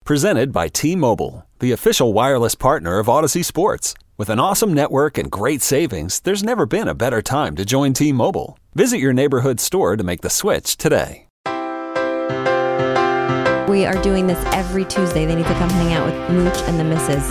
Presented by T-Mobile, the official wireless partner of Odyssey Sports. With an awesome network and great savings, there's never been a better time to join T-Mobile. Visit your neighborhood store to make the switch today. We are doing this every Tuesday. They need to come hang out with Mooch and the Misses.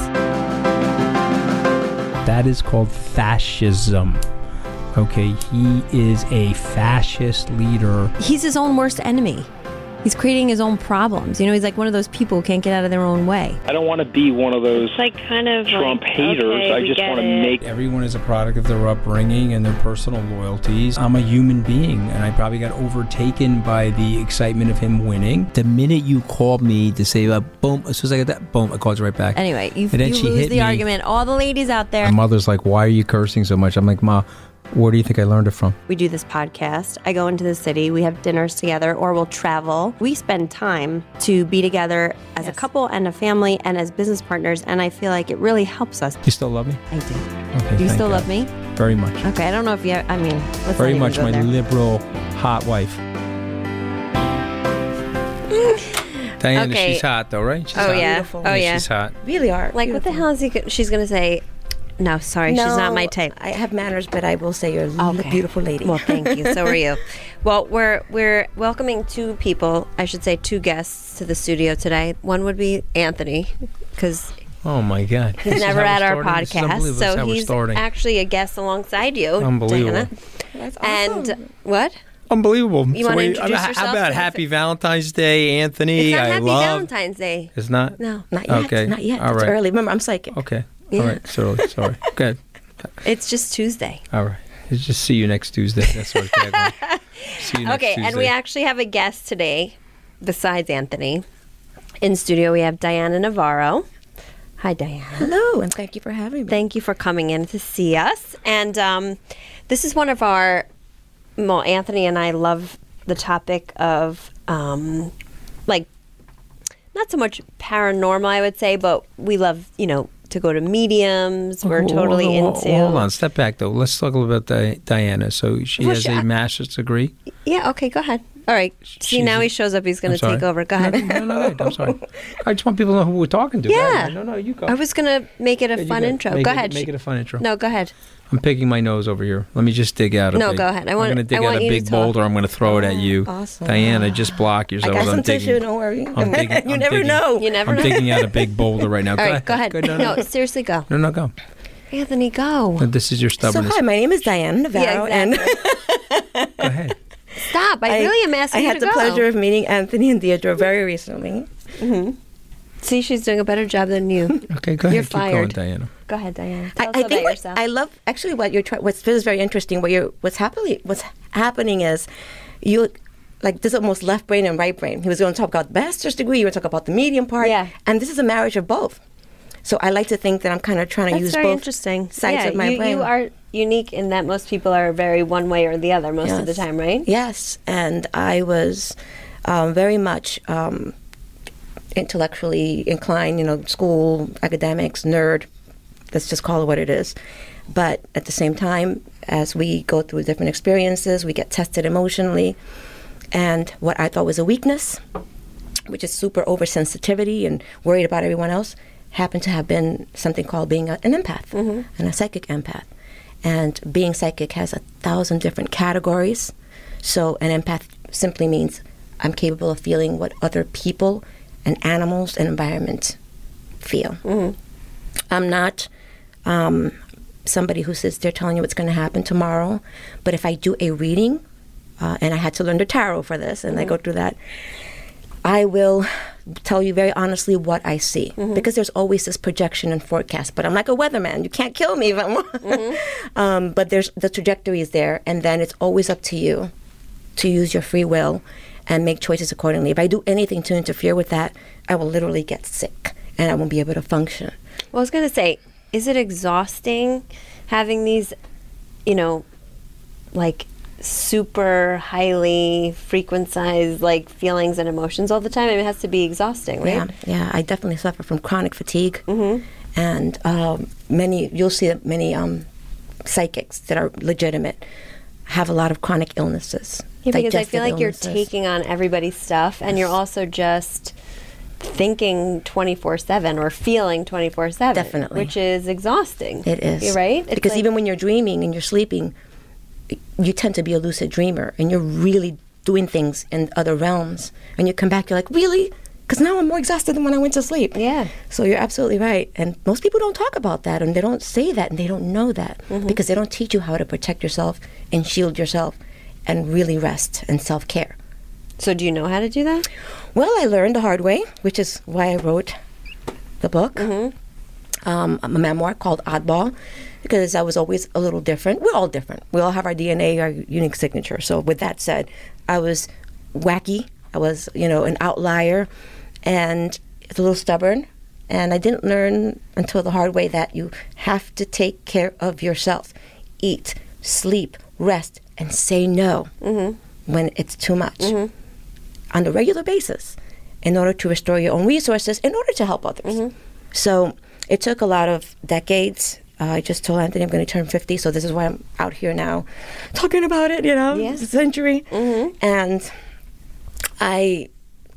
That is called fascism. Okay, he is a fascist leader. He's his own worst enemy. He's creating his own problems. You know, he's like one of those people who can't get out of their own way. I don't want to be one of those Trump haters. Okay, I just want to make... Everyone is a product of their upbringing and their personal loyalties. I'm a human being, and I probably got overtaken by the excitement of him winning. The minute you called me to say, boom, as soon as I got that, boom, I called you right back. Anyway, you she lose hit the me. argument. All the ladies out there. My mother's like, why are you cursing so much? I'm like, Ma, where do you think I learned it from? We do this podcast. I go into the city. We have dinners together, or we'll travel. We spend time to be together as a couple and a family and as business partners, and I feel like it really helps us. You still love me? I do. Okay, Do you still God. love me? Very much. Okay, I don't know if you... let's Very not even much go my there. liberal, hot wife. Diana, Okay. she's hot though, right? She's Oh, hot. yeah. Beautiful. Oh, yeah. She's hot. Really are. Like, what the hell is she's going to say? No, sorry, she's not my type. I have manners, but I will say you're a Okay. beautiful lady. Well, thank you. So are you. Well, we're welcoming two people, I should say two guests to the studio today. One would be Anthony, because Oh my God. he's never at our podcast. So he's starting. actually a guest alongside you, Unbelievable. Diana. That's awesome. And what? Unbelievable. You wanna introduce How yourself? about Happy Valentine's Day, Anthony? It's not I Happy love. Valentine's Day. It's not? No. Not yet. Okay. Not yet. All It's right. early. Remember, I'm psychic. Okay. Yeah. All right. Sorry. Good. It's just Tuesday. All right. Just see you next Tuesday. That's what it's like. See you next Okay, Tuesday. and we actually have a guest today, besides Anthony. In studio, we have Diana Navarro. Hi, Diana. Hello, and thank you for having me. Thank you for coming in to see us. And this is one of our, well, Anthony and I love the topic of, like, not so much paranormal, I would say, but we love, to go to mediums. We're totally into. Hold on. Step back, though. Let's talk a little about Diana. So she Well, has a master's degree. Yeah, okay, go ahead. All right. See, now he shows up. He's going to take over. Go ahead. No, I'm sorry. I just want people to know who we're talking to. Yeah. No, you go. I was going to make it a fun intro. Go ahead. Make it a fun intro. No, go ahead. I'm picking my nose over here. Let me just dig out a No, big... go ahead. I'm going to dig out a you big to talk. boulder. I'm going to throw it at you. Awesome. Diana, just block I yourself. got some I'm digging. tissue. Don't worry. I'm digging- You I'm never digging. know. You never I'm know. digging out a big boulder right now. All right, go ahead. No, Seriously, go. No, go. Anthony, go. This is your So stubbornness. hi, my name is Diana Navarro, Yeah, and Go ahead. Stop. I really am asking I you had to the go. pleasure of meeting Anthony and Deirdre very recently. See, she's doing a better job than you. Okay, go ahead. You're Keep going, fired. Diana. Go ahead, Diana. Tell us I about think yourself. I love actually what you're trying. What's very interesting. What's happening is you like this almost left brain and right brain. He was going to talk about master's degree. You were talking about the medium part. Yeah. And this is a marriage of both. So I like to think that I'm kind of trying to That's use very both interesting. sides of my brain. You are unique in that most people are very one way or the other most of the Yes. time, right? Yes, and I was very much intellectually inclined, school, academics, nerd. Let's just call it what it is. But at the same time, as we go through different experiences, we get tested emotionally. And what I thought was a weakness, which is super oversensitivity and worried about everyone else, happened to have been something called being an empath and a psychic empath. And being psychic has 1,000 different categories. So an empath simply means I'm capable of feeling what other people and animals and environment feel. I'm not somebody who sits there telling you what's going to happen tomorrow. But if I do a reading, and I had to learn the tarot for this, and I go through that, I will tell you very honestly what I see, because there's always this projection and forecast. But I'm like a weatherman; you can't kill me if I'm. But there's the trajectory is there, and then it's always up to you to use your free will and make choices accordingly. If I do anything to interfere with that, I will literally get sick, and I won't be able to function. Well, I was going to say, is it exhausting having these, like super highly frequentized like feelings and emotions all the time? I mean, it has to be exhausting, right? Yeah. I definitely suffer from chronic fatigue, and you'll see that many psychics that are legitimate have a lot of chronic illnesses. Yeah, because I feel digestive like you're illnesses. taking on everybody's stuff, and you're also just thinking 24/7 or feeling 24/7. Definitely. Which is exhausting. It is. You're right? It's Because like- even when you're dreaming and you're sleeping, you tend to be a lucid dreamer, and you're really doing things in other realms. And you come back, you're like, really? Because now I'm more exhausted than when I went to sleep. Yeah. So you're absolutely right. And most people don't talk about that, and they don't say that, and they don't know that, because they don't teach you how to protect yourself and shield yourself and really rest and self-care. So do you know how to do that? Well, I learned the hard way, which is why I wrote the book, a memoir called Oddball, because I was always a little different. We're all different. We all have our DNA, our unique signature. So with that said, I was wacky. I was, an outlier and a little stubborn. And I didn't learn until the hard way that you have to take care of yourself. Eat, sleep, rest, and say no when it's too much on a regular basis in order to restore your own resources, in order to help others. So it took a lot of decades. I just told Anthony I'm going to turn 50, so this is why I'm out here now talking about it, Yes. It's a century. And I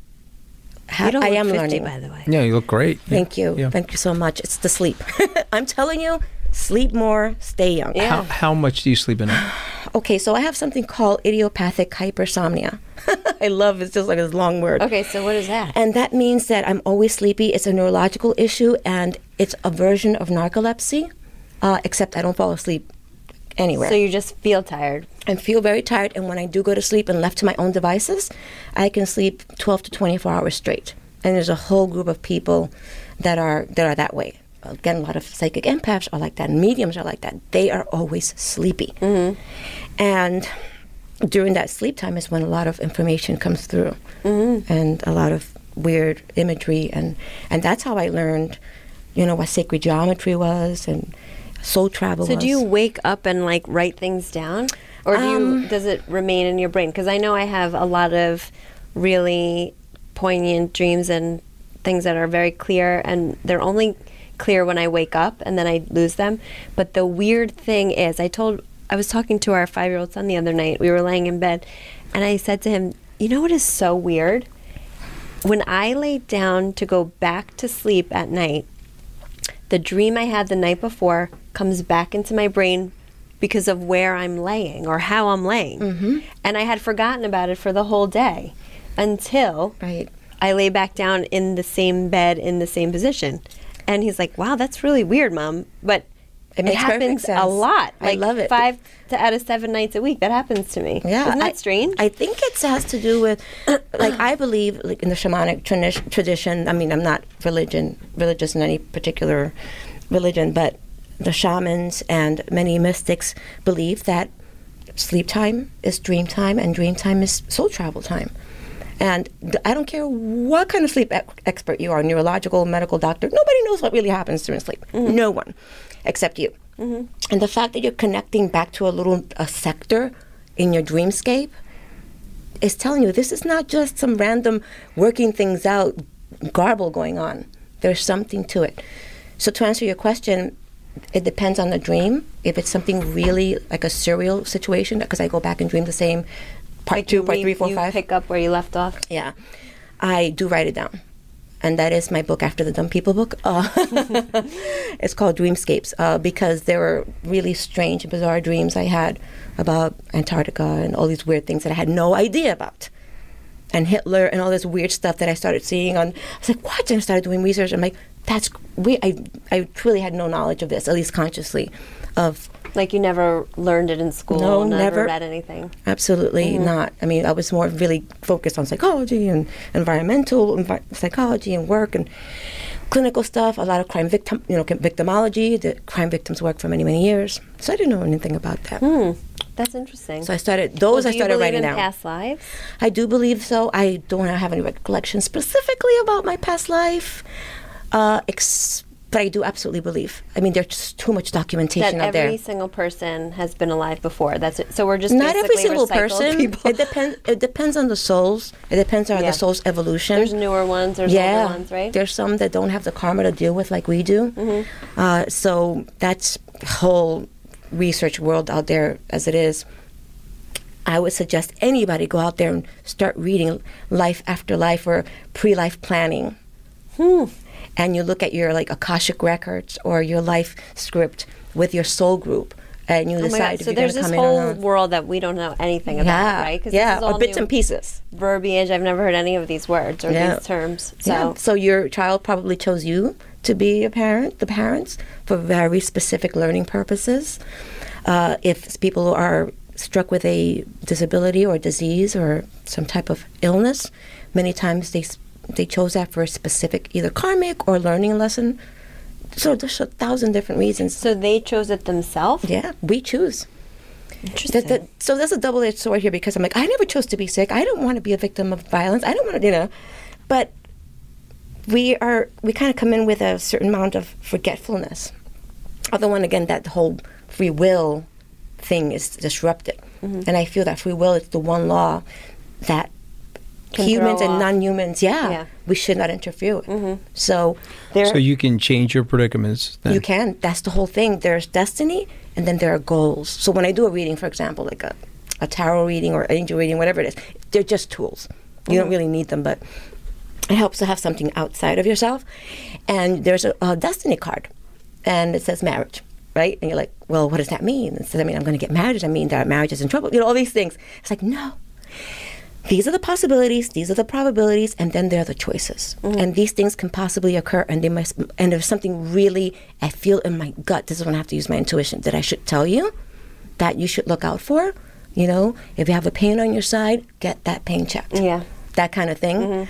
You don't I look am 50, learning. by the way. Yeah, you look great. Thank you. Yeah. Thank you so much. It's the sleep. I'm telling you, sleep more, stay young. Yeah. How much do you sleep a night? Okay, so I have something called idiopathic hypersomnia. I love it's just like this long word. Okay, so what is that? And that means that I'm always sleepy. It's a neurological issue, and it's a version of narcolepsy, except I don't fall asleep anywhere. So you just feel tired. I feel very tired, and when I do go to sleep and left to my own devices, I can sleep 12 to 24 hours straight. And there's a whole group of people that are that way. Again, a lot of psychic empaths are like that, and mediums are like that. They are always sleepy. And during that sleep time is when a lot of information comes through, and a lot of weird imagery, and that's how I learned, what sacred geometry was and soul travel was. So do you wake up and like write things down, or does it remain in your brain? Because I know I have a lot of really poignant dreams and things that are very clear, and they're only clear when I wake up, and then I lose them. But the weird thing is, I was talking to our 5-year-old son the other night. We were laying in bed, and I said to him, "You know what is so weird? When I lay down to go back to sleep at night, the dream I had the night before comes back into my brain because of where I'm laying or how I'm laying. And I had forgotten about it for the whole day until Right. I lay back down in the same bed in the same position." And he's like, "Wow, that's really weird, Mom." But It makes perfect happens a sense. lot. I love it. 5 out of 7 nights a week. That happens to me. Yeah, Isn't that strange? I think it has to do with, like, I believe, like, in the shamanic tradition. I mean, I'm not religious in any particular religion, but the shamans and many mystics believe that sleep time is dream time, and dream time is soul travel time. And I don't care what kind of sleep expert you are, neurological, medical doctor, nobody knows what really happens during sleep. No one, except you. And the fact that you're connecting back to a sector in your dreamscape is telling you this is not just some random working things out garble going on. There's something to it. So to answer your question, it depends on the dream. If it's something really like a serial situation, because I go back and dream the same part 2, part 3, 4, you 5. pick up where you left off. Yeah, I do write it down. And that is my book after the Dumb People book. It's called Dreamscapes, because there were really strange and bizarre dreams I had about Antarctica and all these weird things that I had no idea about. And Hitler and all this weird stuff that I started seeing on. I was like, what? And I started doing research. I'm like, that's weird. I truly had no knowledge of this, at least consciously, of... Like you never learned it in school? No, never never. read anything? Absolutely not. I mean, I was more really focused on psychology and environmental psychology and work and clinical stuff. A lot of victimology. The crime victims work for many, many years. So I didn't know anything about that. That's interesting. So I started Do you writing believe in down. past lives? I do believe so. I don't have any recollection specifically about my past life, but I do absolutely believe. I mean, there's just too much documentation That out there. every single person has been alive before. That's it. So we're just Not every basically single recycled person. people. It depends on the souls. It depends on Yeah. the soul's evolution. There's newer ones. There's older ones, right? There's some that don't have the karma to deal with like we do. So that's whole research world out there as it is. I would suggest anybody go out there and start reading Life After Life or Pre-Life Planning And you look at your like Akashic records or your life script with your soul group, and you Oh my decide God. if So you're there's going to this come in or whole not. world that we don't know anything about, right? 'Cause this is all or bits new and pieces. verbiage. I've never heard any of these words or Yeah. these terms. So Yeah. So your child probably chose you to be a parent, the parents, for very specific learning purposes. If people are struck with a disability or disease or some type of illness, many times they chose that for a specific either karmic or learning lesson. So there's 1,000 different reasons. So they chose it themselves? Yeah, we choose. Interesting. So there's a double-edged sword here because I'm like, I never chose to be sick. I don't want to be a victim of violence. I don't want to, but we kind of come in with a certain amount of forgetfulness. Other one, again, that whole free will thing is disrupted. And I feel that free will is the one law that Can humans throw and off. non-humans, we should not interfere with. So there, So you can change your predicaments then. you can. That's the whole thing. There's destiny, and then there are goals. So when I do a reading, for example, like a tarot reading or angel reading, whatever it is, they're just tools. You don't really need them, but it helps to have something outside of yourself. And there's a destiny card, and it says marriage, right? And you're like, well, what does that mean? It says, I mean, I'm going to get married. Does that mean that marriage is in trouble? All these things. It's like, no. These are the possibilities, these are the probabilities, and then there are the choices. And these things can possibly occur, and and there's something really I feel in my gut. This is when I have to use my intuition that I should tell you that you should look out for. If you have a pain on your side, get that pain checked. Yeah. That kind of thing.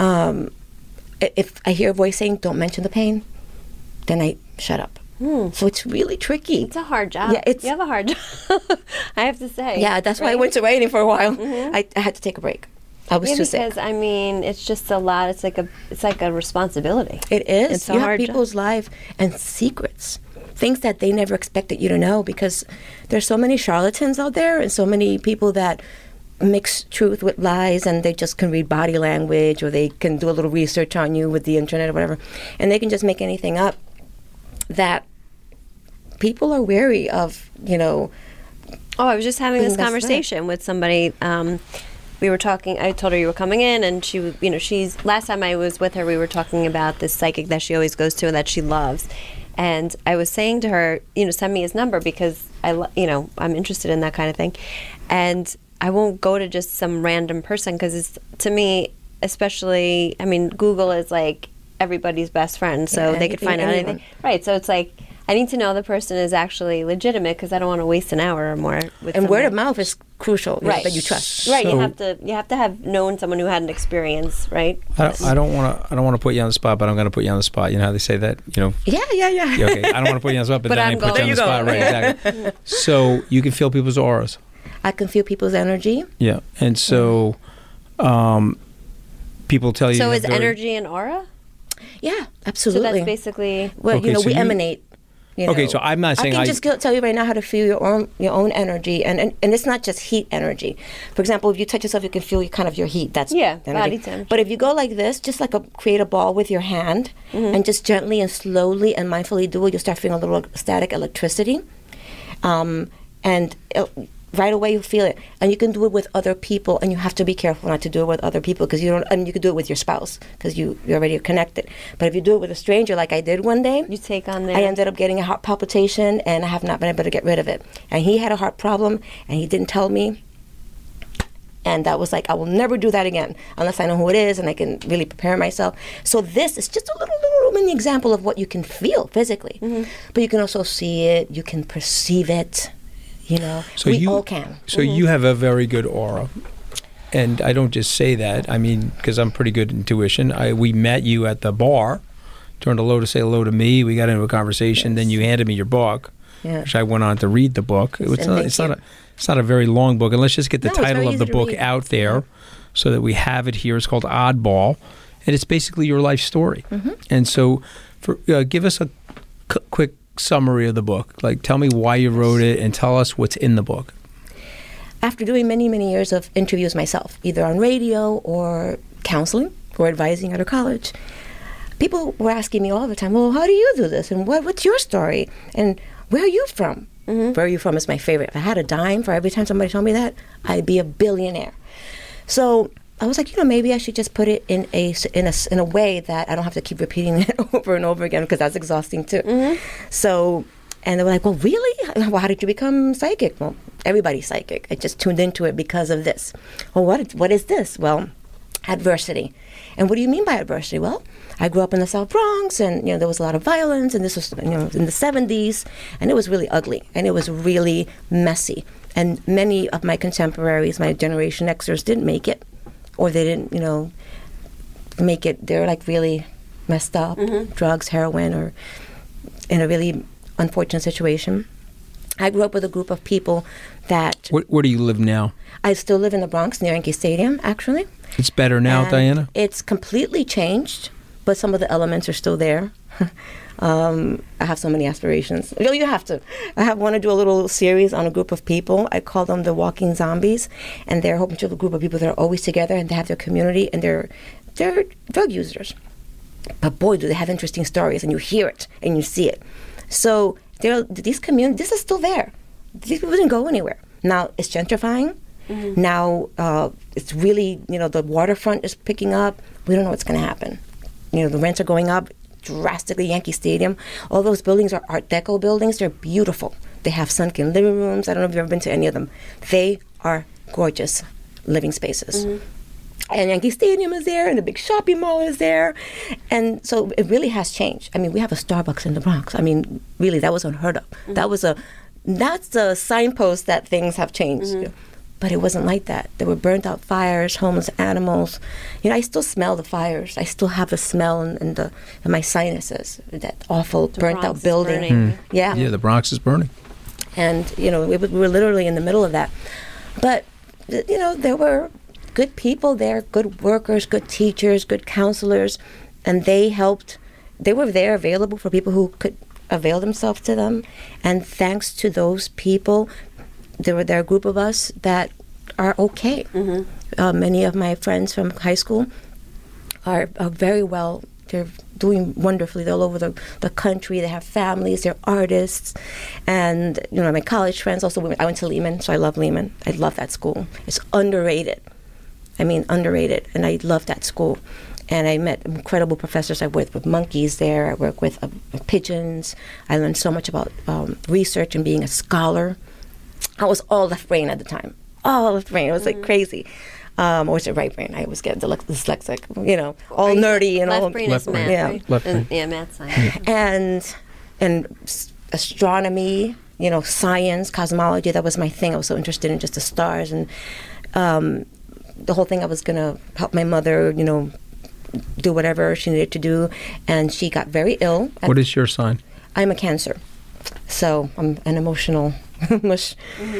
If I hear a voice saying, "Don't mention the pain," then I shut up. So it's really tricky. It's a hard job. Yeah, you have a hard job. I have to say. Yeah, that's why I right? went to writing for a while. I had to take a break. I was Yeah, too sick. because I mean, it's just a lot. It's like a responsibility. It is. It's a You have hard job. people's life and secrets, things that they never expected you to know, because there's so many charlatans out there and so many people that mix truth with lies, and they just can read body language, or they can do a little research on you with the internet or whatever, and they can just make anything up that people are wary of, Oh, I was just having Being this messed up. conversation with somebody. We were talking. I told her you were coming in, and she's. Last time I was with her, we were talking about this psychic that she always goes to and that she loves. And I was saying to her, send me his number because I'm interested in that kind of thing. And I won't go to just some random person because it's, to me, especially, I mean, Google is like everybody's best friend, so Yeah, they could find out anything. Right. So it's like, I need to know the person is actually legitimate because I don't want to waste an hour or more with and word of somebody. mouth is crucial, Right. that you trust. Right, So- you have to have known someone who had an experience, right? I don't want to put you on the spot, but I'm going to put you on the spot. You know how they say that, Yeah. Yeah, okay. I don't want to put you on the spot, but But then I'm I put you on the going- spot, right? Exactly. So you can feel people's auras. I can feel people's energy. Yeah, and so people tell you. So you is have very- energy an aura? Yeah, So absolutely. that's basically Well, Okay, so we you- emanate. Okay, so I'm not saying I can I- just tell you right now how to feel your own energy, and it's not just heat energy. For example, if you touch yourself, you can feel your heat. That's Yeah, energy. body temperature. But if you go like this, just like create a ball with your hand, and just gently and slowly and mindfully do it, you'll start feeling a little static electricity, and right away you feel it. And you can do it with other people, and you have to be careful not to do it with other people because you don't. And you can do it with your spouse because you're already connected. But if you do it with a stranger, like I did one day, you take on I their. ended up getting a heart palpitation, and I have not been able to get rid of it. And he had a heart problem, and he didn't tell me. And that was like, I will never do that again unless I know who it is and I can really prepare myself. So this is just a little mini example of what you can feel physically. But you can also see it, you can perceive it, So we you all can. So you have a very good aura, and I don't just say that. I mean, because I'm pretty good at intuition. We met you at the bar, turned hello to say hello to me. We got into a conversation. Then you handed me your book, Yeah. which I went on to read the book. And thank It's you. not a very long book, and let's just get the No, it's title very of the easy to book read. out there, so that we have it here. It's called Oddball, and it's basically your life story. And so, give us a quick summary of the book. Like, tell me why you wrote it, and tell us what's in the book. After doing many, many years of interviews myself, either on radio or counseling or advising at a college, people were asking me all the time, well, how do you do this? And what's your story? And where are you from? Where are you from is my favorite. If I had a dime for every time somebody told me that, I'd be a billionaire. So I was like, maybe I should just put it in a way that I don't have to keep repeating it over and over again, because that's exhausting too. So, and they were like, well, really? Well, how did you become psychic? Well, everybody's psychic. I just tuned into it because of this. Well, what is this? Well, adversity. And what do you mean by adversity? Well, I grew up in the South Bronx, and there was a lot of violence, and this was in the 70s, and it was really ugly, and it was really messy. And many of my contemporaries, my Generation Xers, didn't make it, or they didn't, make it. They're like really messed up, drugs, heroin, or in a really unfortunate situation. I grew up with a group of people that... Where do you live now? I still live in the Bronx, near Yankee Stadium, actually. It's better now, And Diana? It's completely changed, but some of the elements are still there. I have so many aspirations. You have to. I want to do a little series on a group of people. I call them the Walking Zombies, and they're a whole bunch of a group of people that are always together, and they have their community, and they're drug users. But boy, do they have interesting stories, and you hear it, and you see it. So these communities, this is still there. These people didn't go anywhere. Now it's gentrifying. Now it's really, the waterfront is picking up. We don't know what's going to happen. The rents are going up drastically. Yankee Stadium, all those buildings are Art Deco buildings. They're beautiful. They have sunken living rooms. I don't know if you've ever been to any of them. They are gorgeous living spaces. And Yankee Stadium is there, and the big shopping mall is there. And so it really has changed. I mean, we have a Starbucks in the Bronx. I mean, really, that was unheard of. That's a signpost that things have changed. But it wasn't like that. There were burnt out fires, homeless animals. I still smell the fires. I still have the smell in my sinuses. That awful burnt out building. Yeah, the Bronx is burning. And we were literally in the middle of that. But there were good people there, good workers, good teachers, good counselors, and they helped. They were there, available for people who could avail themselves to them. And thanks to those people, there were a group of us that are okay. Many of my friends from high school are very well. They're doing wonderfully. They're all over the country. They have families. They're artists. And, my college friends also, I went to Lehman, so I love Lehman. I love that school. It's underrated. I mean, underrated. And I love that school. And I met incredible professors. I worked with monkeys there. I worked with pigeons. I learned so much about research and being a scholar. I was all left brain at the time. All left brain. It was like crazy. Or was it right brain? I always get dyslexic, all nerdy and all. Left brain is math, yeah. right? Left brain. Yeah, math, science. And astronomy, science, cosmology, that was my thing. I was so interested in just the stars. And the whole thing, I was going to help my mother, do whatever she needed to do. And she got very ill. What is your sign? I'm a Cancer. So I'm an emotional mush.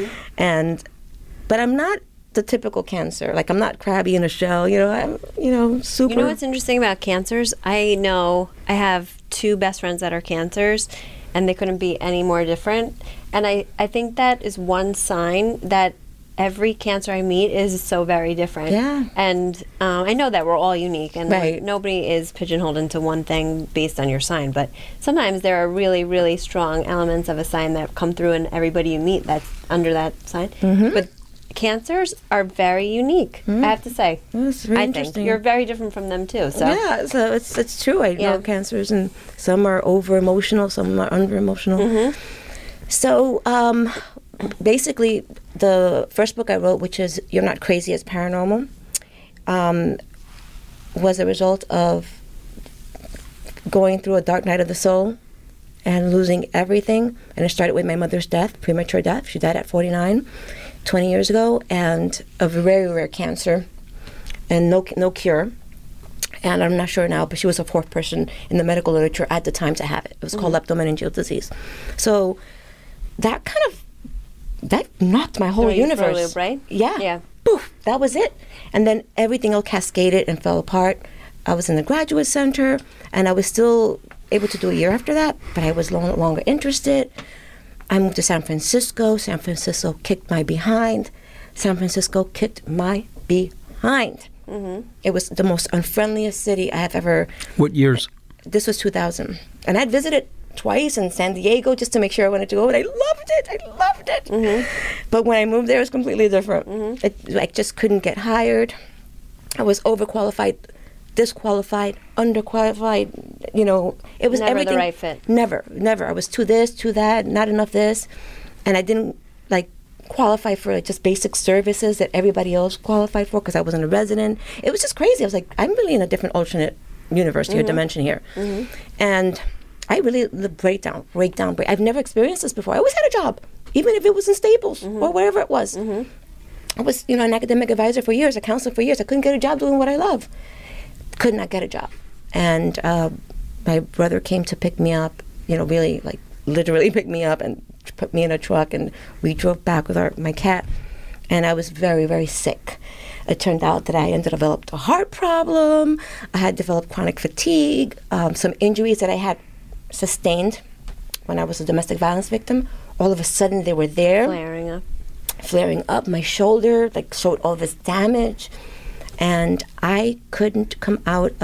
But I'm not the typical Cancer. Like, I'm not crabby in a shell. I'm, super. You know what's interesting about Cancers? I know I have two best friends that are Cancers, and they couldn't be any more different. And I think that is one sign that every Cancer I meet is so very different. Yeah. And I know that we're all unique, and Right. nobody is pigeonholed into one thing based on your sign. But sometimes there are really, really strong elements of a sign that come through in everybody you meet that's under that sign. But Cancers are very unique, I have to say. That's very I interesting. think you're very different from them too. So Yeah, so it's true. I Yeah. know Cancers, and some are over emotional, some are under emotional. So basically, the first book I wrote, which is You're Not Crazy, It's Paranormal, was a result of going through a dark night of the soul and losing everything. And it started with my mother's death, premature death. She died at 49, 20 years ago, and of a very rare cancer, and no cure. And I'm not sure now, but she was the fourth person in the medical literature at the time to have it. It was called leptomeningeal disease. So that knocked my whole Threw you for a universe. loop, right? Yeah. Yeah. Poof, that was it. And then everything else cascaded and fell apart. I was in the graduate center, and I was still able to do a year after that, but I was no longer interested. I moved to San Francisco. San Francisco kicked my behind. San Francisco kicked my behind. It was the most unfriendliest city I have ever. What years? This was 2000. And I'd visited twice in San Diego just to make sure I wanted to go, and I loved it. But when I moved there, it was completely different. I just couldn't get hired. I was overqualified, disqualified, underqualified. You know, it was Never everything. the right fit. Never. I was too this, too that, not enough this, and I didn't like qualify for just basic services that everybody else qualified for because I wasn't a resident. It was just crazy. I was like, I'm really in a different alternate universe here, dimension here, and I really breakdown. I've never experienced this before. I always had a job, even if it was in Staples or wherever it was. I was, you know, an academic advisor for years, a counselor for years. I couldn't get a job doing what I love. Could not get a job. And my brother came to pick me up, you know, really, like, literally pick me up and put me in a truck, and we drove back with my cat. And I was very, very sick. It turned out that I developed a heart problem. I had developed chronic fatigue, some injuries that I had sustained when I was a domestic violence victim. All of a sudden, they were there. Flaring up. My shoulder, like, showed all this damage. And I couldn't come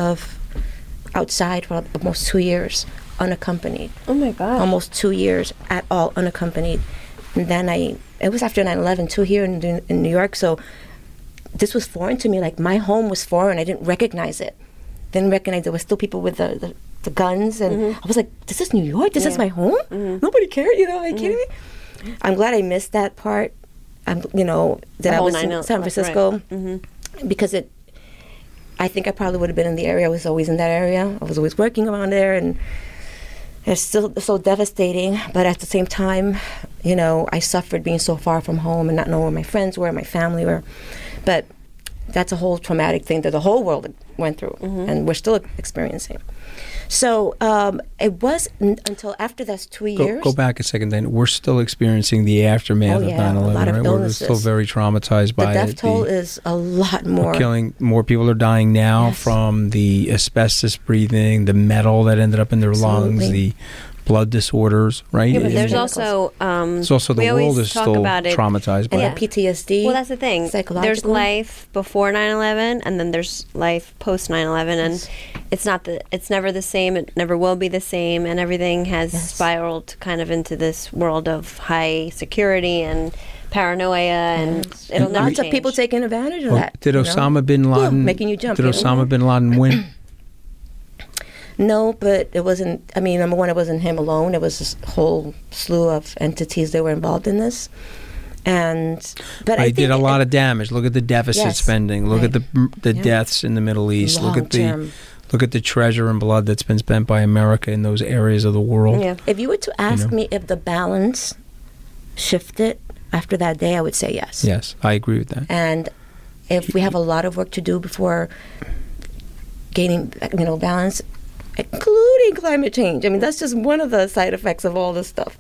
outside for almost 2 years unaccompanied. Oh my God. Almost 2 years at all unaccompanied. And then it was after 9/11 too, here in New York, so this was foreign to me. Like, my home was foreign. I didn't recognize it. Didn't recognize there were still people with the guns, and I was like, this is New York? This is my home? Nobody cared, you know, are you kidding me? I'm glad I missed that part, you know, that I was in San Francisco, because I think I probably would have been in the area. I was always in that area. I was always working around there, and it's still so devastating. But at the same time, you know, I suffered being so far from home and not knowing where my friends were, my family were. But that's a whole traumatic thing that the whole world went through, and we're still experiencing. So it was until after those 2 years. Go back a second then. We're still experiencing the aftermath of 9/11, a lot of right? illnesses. We're still very traumatized by it. The death toll is a lot more. More people are dying now from the asbestos breathing, the metal that ended up in their lungs, the blood disorders, right? Yeah, but there's also it's also the world is still traumatized by and the PTSD. Well, that's the thing. There's life before 9/11, and then there's life post 9/11, and it's never the same. It never will be the same, and everything has spiraled kind of into this world of high security and paranoia, and it'll never change. Lots of people taking advantage of that. Did Osama bin Laden making you jump? Did Osama bin Laden win? No, but it wasn't. I mean, number one, it wasn't him alone. It was this whole slew of entities that were involved in this. But I think did a lot of damage. Look at the deficit spending. Look at the deaths in the Middle East. Look at the treasure and blood that's been spent by America in those areas of the world. Yeah. If you were to ask me if the balance shifted after that day, I would say yes. Yes, I agree with that. And if we have a lot of work to do before gaining, balance, including climate change. I mean, that's just one of the side effects of all this stuff.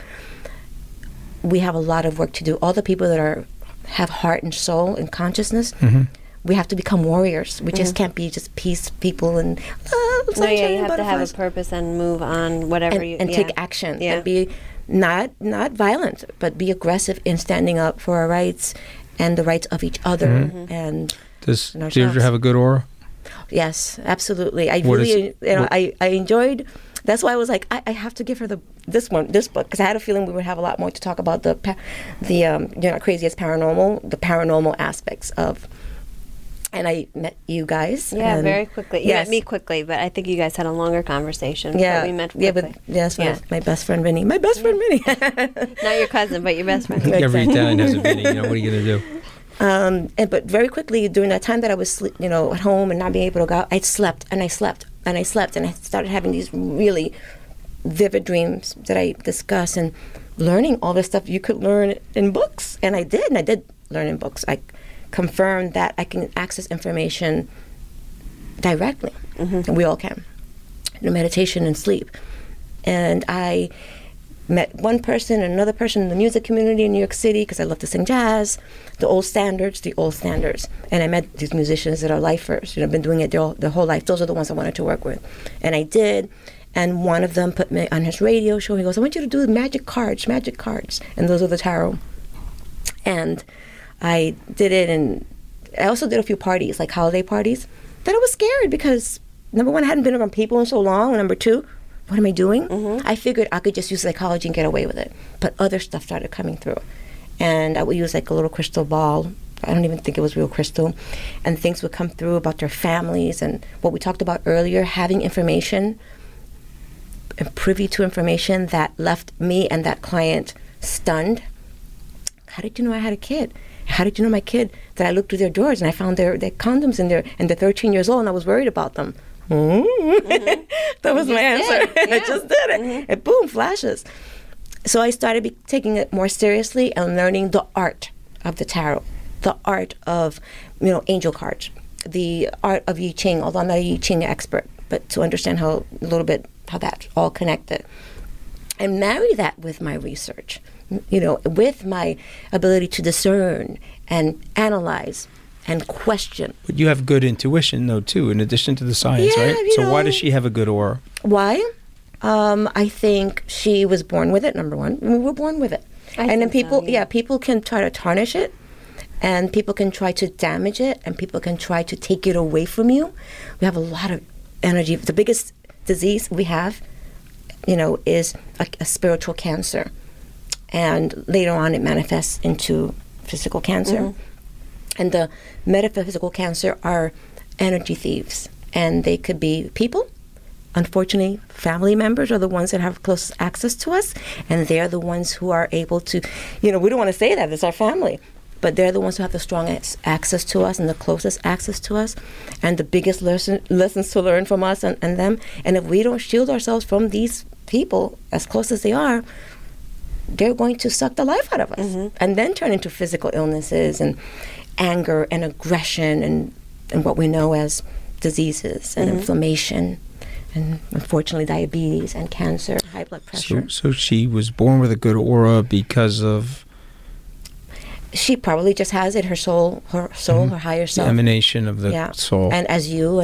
We have a lot of work to do. All the people that have heart and soul and consciousness, we have to become warriors. We just can't be just peace people and you have to have a purpose and move on, whatever and take action and be not violent, but be aggressive in standing up for our rights and the rights of each other and Does Deirdre have a good aura? Yes, absolutely. I enjoyed. That's why I was like, I have to give her this book, because I had a feeling we would have a lot more to talk about the Crazy as Paranormal, the paranormal aspects of. And I met you guys. Yeah, very quickly. You met me quickly, but I think you guys had a longer conversation. Yeah, but we met quickly. My best friend Vinny. My best friend Vinny. Not your cousin, but your best friend. Every Italian has a Vinny. What are you going to do? But very quickly, during that time that I was, at home and not being able to go out, I slept and I slept and I slept, and I started having these really vivid dreams that I discuss and learning all this stuff you could learn in books, and I did learn in books. I confirmed that I can access information directly, and we all can, meditation and sleep, and I met one person and another person in the music community in New York City because I love to sing jazz, the old standards. And I met these musicians that are lifers. I've been doing it their whole life. Those are the ones I wanted to work with. And I did. And one of them put me on his radio show. He goes, I want you to do magic cards. And those are the tarot. And I did it. And I also did a few parties, like holiday parties. Then I was scared because, number one, I hadn't been around people in so long. And number two, what am I doing? I figured I could just use psychology and get away with it. But other stuff started coming through. And I would use like a little crystal ball I don't even think it was real crystal. And things would come through about their families and what we talked about earlier, having information and privy to information that left me and that client stunned. How did you know I had a kid? How did you know my kid? That I looked through their drawers and I found their condoms in there, and they're 13 years old, and I was worried about them. That was my answer. I just did it. And boom, flashes. So I started taking it more seriously and learning the art of the tarot, the art of, angel cards, the art of I Ching, although I'm not a I Ching expert, but to understand how that's all connected. And marry that with my research, with my ability to discern and analyze and question. But you have good intuition, though, too, in addition to the science, Yeah, right? So why does she have a good aura? Why? I think she was born with it, number one. We were born with it. And then people can try to tarnish it, and people can try to damage it, and people can try to take it away from you. We have a lot of energy. The biggest disease we have, is a spiritual cancer. And later on, it manifests into physical cancer. And the metaphysical cancer are energy thieves. And they could be people. Unfortunately, family members are the ones that have closest access to us. And they're the ones who are able to, we don't want to say that, it's our family. But they're the ones who have the strongest access to us and the closest access to us and the biggest lessons to learn from us and them. And if we don't shield ourselves from these people, as close as they are, they're going to suck the life out of us and then turn into physical illnesses and anger and aggression and what we know as diseases and inflammation and, unfortunately, diabetes and cancer, high blood pressure. So she was born with a good aura because of... She probably just has it, her soul, her higher self. The emanation of the soul. And as you.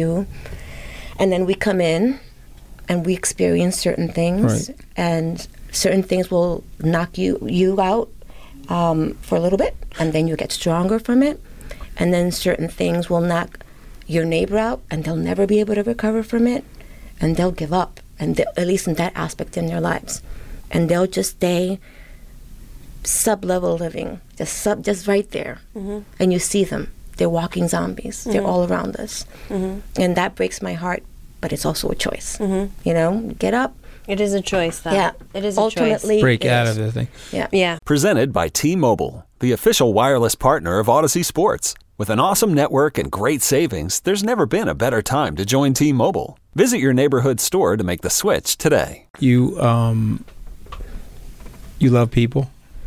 And then we come in and we experience certain things. Right. And certain things will knock you out for a little bit. And then you get stronger from it. And then certain things will knock your neighbor out and they'll never be able to recover from it. And they'll give up. And at least in that aspect in their lives. And they'll just stay sub-level living, just right there. And you see them. They're walking zombies. They're all around us. And that breaks my heart, but it's also a choice. Get up. It is a choice, though. Yeah. It is Ultimately, a choice. Break out of the thing. Yeah. Presented by T-Mobile, the official wireless partner of Odyssey Sports. With an awesome network and great savings, there's never been a better time to join T-Mobile. Visit your neighborhood store to make the switch today. You love people?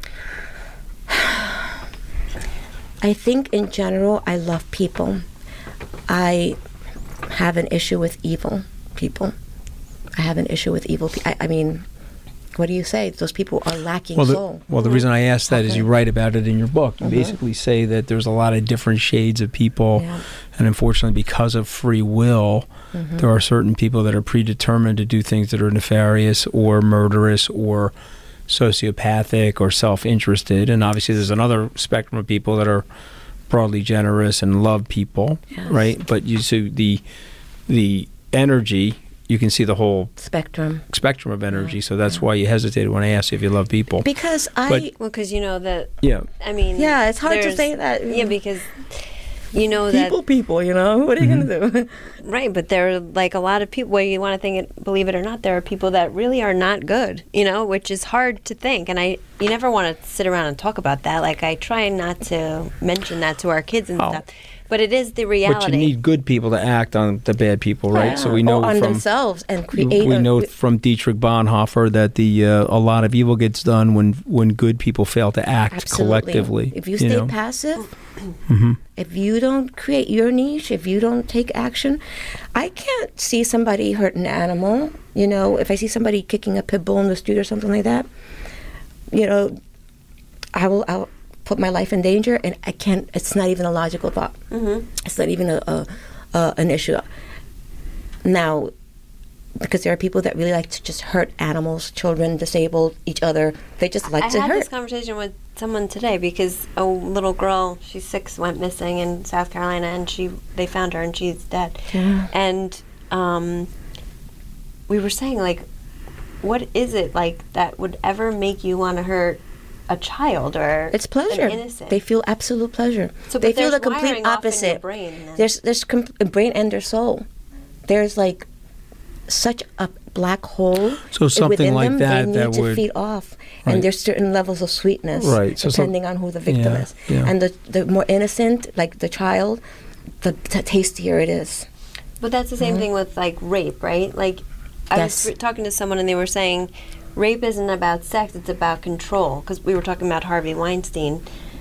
I think in general, I love people. I have an issue with evil people. I have an issue with evil people. I mean, what do you say? Those people are lacking soul. Well, the reason I ask that is you write about it in your book. You basically say that there's a lot of different shades of people, and unfortunately, because of free will, there are certain people that are predetermined to do things that are nefarious or murderous or sociopathic or self-interested, and obviously there's another spectrum of people that are broadly generous and love people, right? But you see the energy, you can see the whole spectrum of energy. So that's why you hesitated when I asked you if you love people. Because because you know that. Yeah. I mean. Yeah, it's hard to say that. Yeah, because you know that people. What are you going to do? Right, but there are like a lot of people. Whether you want to think it, believe it or not, there are people that really are not good. Which is hard to think, and you never want to sit around and talk about that. Like I try not to mention that to our kids and stuff. But it is the reality. But you need good people to act on the bad people, right? Yeah. So we know on themselves and create. We know from Dietrich Bonhoeffer that a lot of evil gets done when good people fail to act collectively. If you stay passive, if you don't create your niche, if you don't take action, I can't see somebody hurt an animal. If I see somebody kicking a pit bull in the street or something like that, I'll put my life in danger, and I can't. It's not even a logical thought. It's not even an issue. Now, because there are people that really like to just hurt animals, children, disabled, each other. They just like to hurt. I had this conversation with someone today because a little girl, she's 6, went missing in South Carolina, and they found her and she's dead. Yeah. And we were saying, like, what is it like that would ever make you want to hurt a child or It's pleasure. an innocent. They feel absolute pleasure. So, they but feel there's the complete wiring off in your opposite. brain, then. There's brain and their soul. There's like such a black hole. So something within like them, that they need that to would- feed off, Right. and there's certain levels of sweetness, Right, so depending on who the victim yeah, is. yeah. And the more innocent, like the child, the tastier it is. But that's the same thing with like rape, right? Like I Yes. was talking to someone and they were saying rape isn't about sex, it's about control, because we were talking about Harvey Weinstein.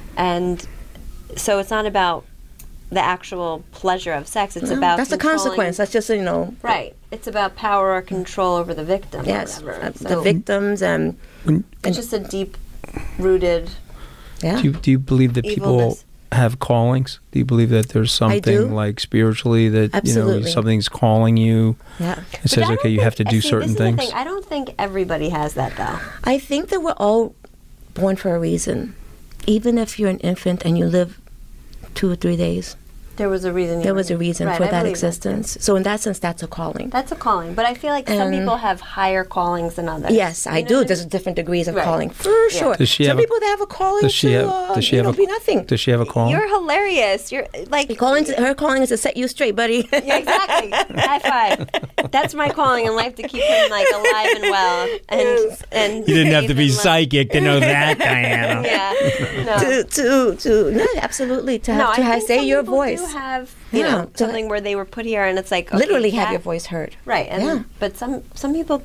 And so it's not about the actual pleasure of sex, it's about That's a controlling- consequence. That's just Right. It's about power or control over the victim yes, or whatever. the So victims and it's just a deep rooted yeah. Do you believe that people Evilness. have callings? Do you believe that there's I do. something like spiritually that Absolutely. something's calling you? Yeah. It says, okay, you have to do certain this things. Is the thing. I don't think everybody has that though. I think that we're all born for a reason. Even if you're an infant and you live 2 or 3 days, There was a reason. there was a reason Right, for I that believe too. existence. So in that sense, that's a calling. That's a calling, but I feel like some And- people have higher callings than others. Yes, I You know do. what There's different degrees of Right. calling, for Yeah. sure. Does she Some have a- people they have a calling Does she to have? Does she have a? be nothing. Does she have a calling? You're hilarious. You're like Her calling is to set you straight, buddy. Yeah, exactly. High five. That's my calling in life, to keep him like alive and well. And You didn't have to be safe and psychic to know that, Diana. Yeah. No. no, absolutely to No, have to I think say some your people voice. do have, you Yeah, know, to- something where they were put here, and it's like okay, Literally have Kat- your voice heard. right. And Yeah. but some people,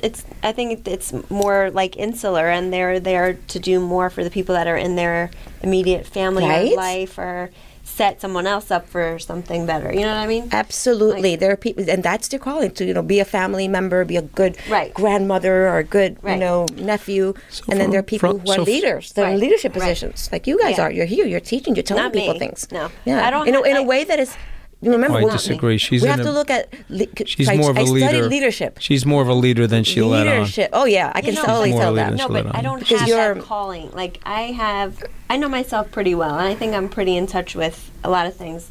I think it's more like insular, and they're there to do more for the people that are in their immediate family Right. or life, or set someone else up for something better. You know what I mean? Absolutely, there are people, and that's their calling to be a family member, be a good Right. grandmother or a good Right. nephew. So and then there are from- people from- who are so f- leaders. They're in Right. leadership Right. positions, like you guys Yeah. are. You're here. You're teaching. You're telling Not people me. things. No. Yeah. I don't in have- a way that is. You remember, Oh, I we- disagree. She's we in have to a- look at. She's more of a I leader. studied leadership. She's more of a leader than she let on. Leadership. Oh yeah, I can know, totally More tell leader that. than No, she but let I on. don't Because have you're- that calling. Like I know myself pretty well, and I think I'm pretty in touch with a lot of things.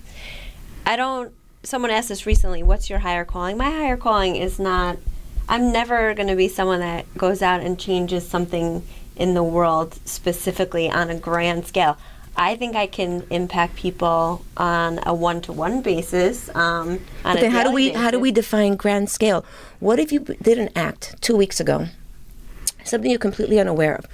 Someone asked us recently, what's your higher calling? My higher calling is not, I'm never going to be someone that goes out and changes something in the world specifically on a grand scale. I think I can impact people on a one-to-one basis. On But a then how do daily we basis. define grand scale? What if you did an act 2 weeks ago, something you're completely unaware of?